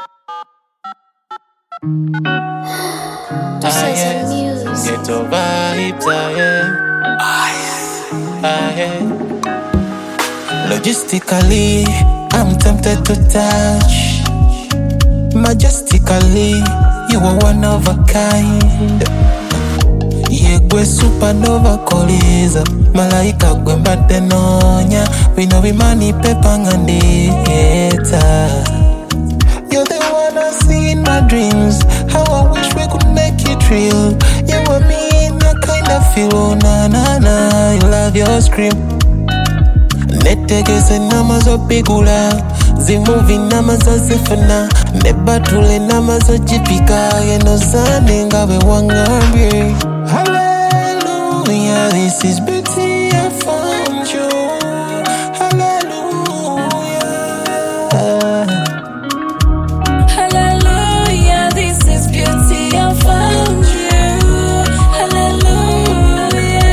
This is music. Ghetto vibes, Logistically, I'm tempted to touch. Majestically, you are one of a kind. Yegwe supernova koliza malaika gwe mbadde noonya bino bimani pepangandeta. You're the one I see in my dreams. How I wish we could make it real. You and me in that kind of feel. Oh na na na, you love your scream. Netegese nama zo bigula, zimuvi nama zo zifuna, nebatule nama zo jipika, yeno zane ngabe wangambi. Hallelujah, this is beauty I found you. Hallelujah. Hallelujah, this is beauty I found you. Hallelujah.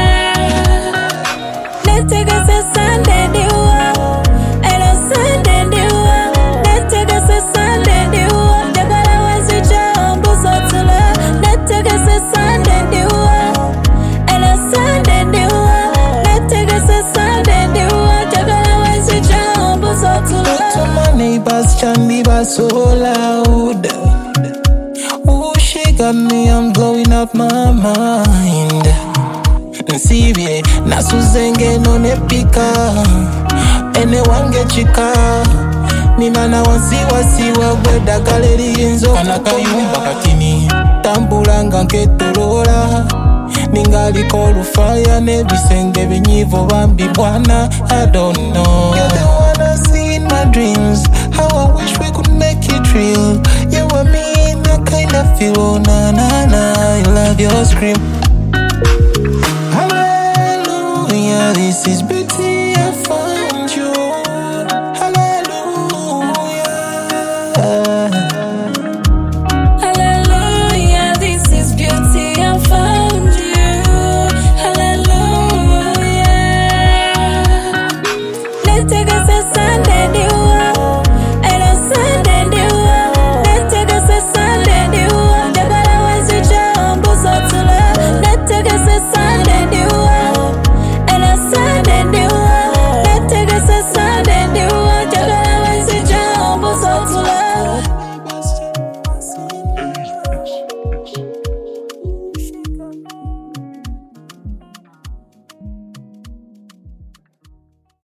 Netegese Sunday diwa, elo Sunday diwa. Netegese Sunday diwa, jagala wezi jambu sotula. Netegese Sunday diwa, elo Sunday diwa. Netegese Sunday diwa, jagala wezi jambu sotula. To my neighbors, Chandy was so loud. Ooh, she got me, I'm blowing out my mind. Nsibye, nasuzenge no nepika. Ene wange chika. Nina na wasiwa gweda galeri inzo. Kanakayumba katini, tambulanga nketolola. Ningali kolufaya nebisenge binyivo bambi bwana. I don't know. You're the one I see in my dreams. How I wish we could make it real. You and me in that kind of feel. Oh na na na, you love your scream. Hallelujah, this is